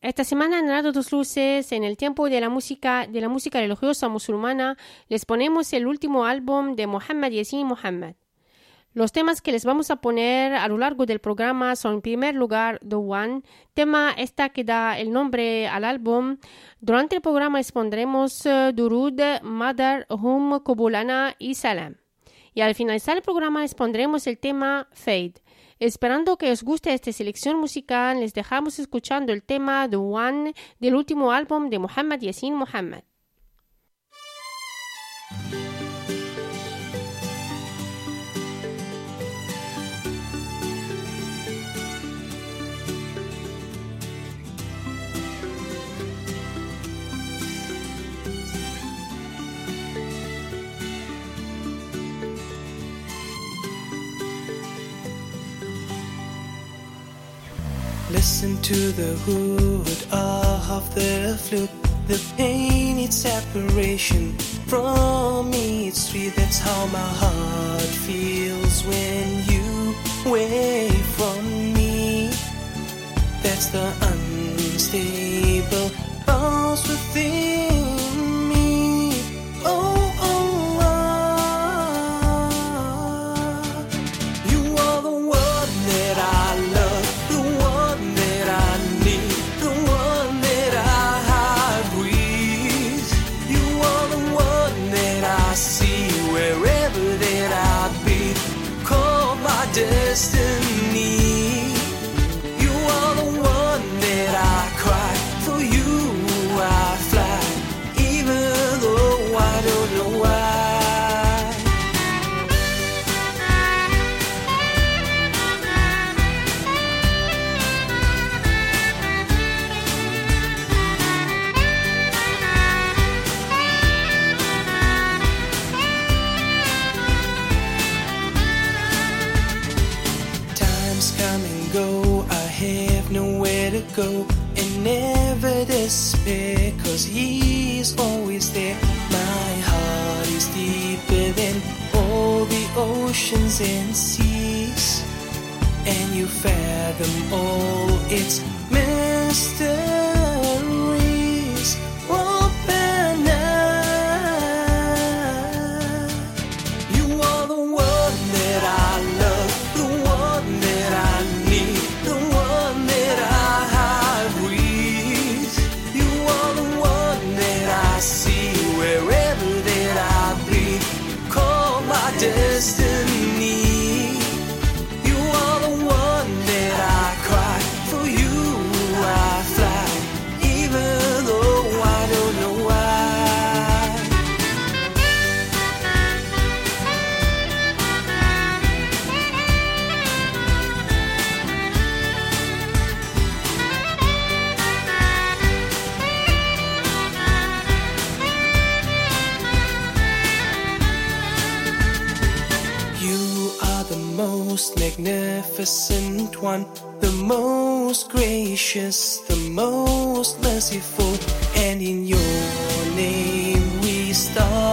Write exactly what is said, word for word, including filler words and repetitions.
Esta semana en Radio Dos Luces, en el tiempo de la música de la música religiosa musulmana, les ponemos el último álbum de Muhammad Yassin Muhammad. Los temas que les vamos a poner a lo largo del programa son, en primer lugar, The One, tema esta que da el nombre al álbum. Durante el programa les pondremos uh, Durud, Mother, Hum, Kubulana y Salam. Y al finalizar el programa les pondremos el tema Fade. Esperando que os guste esta selección musical, les dejamos escuchando el tema The One del último álbum de Muhammad Yassin Muhammad. Listen to the hood of the flute. The pain, it's separation from me. It's free, that's how my heart feels when you away from me. That's the unstable pulse within me. Oh, oh, oh. You are the one that I love. Destiny, you are the one that I cry. For you I fly, even though I don't know why. Come and go, I have nowhere to go, and never despair, cause he's always there. My heart is deeper than all the oceans and seas, and you fathom all its mysteries. Open up. You are the one that I love, the one that I need, the one that I breathe. You are the one that I see wherever that I bleed. Call my destiny. You are the one that I cry. For you I fly, even though I don't know why. Most magnificent one, the most gracious, the most merciful, and in your name we start.